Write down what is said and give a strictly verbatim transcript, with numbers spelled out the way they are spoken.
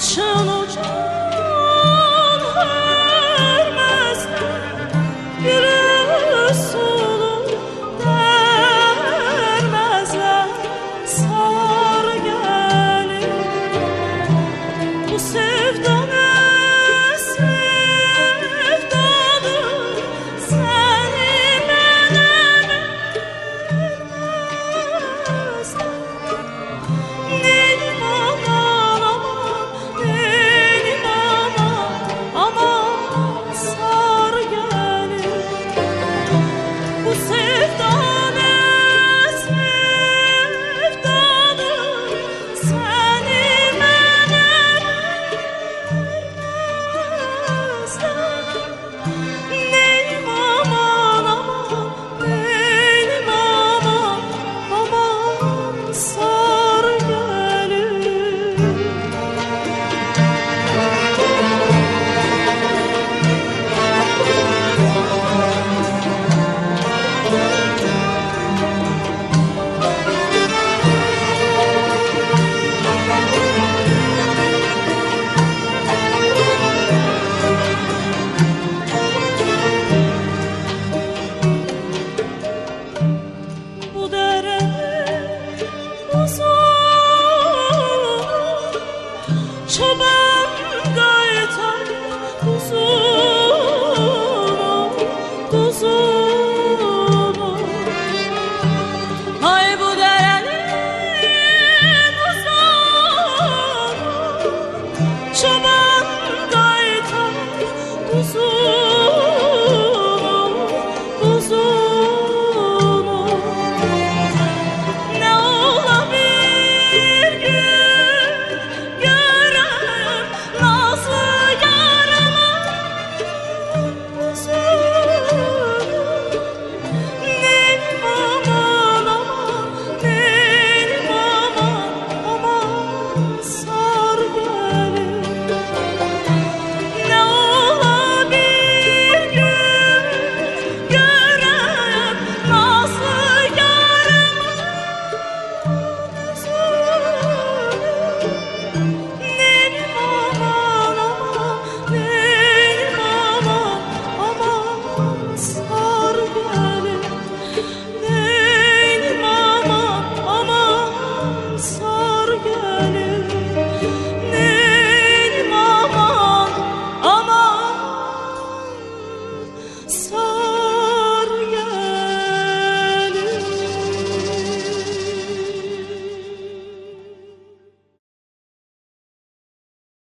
Saçın ucun hürmezler, gülü sulu dermezler. Sar gelin bu sevda ne sevdadır, seni bana vermezler. Benim aman aman, benim aman aman, sar gelin bu sevda ne sevdadır, seni bana vermezler. Benim aman aman, benim aman aman, sar gelin. Bu dere uzun, çoban gaytan uzun, uzun.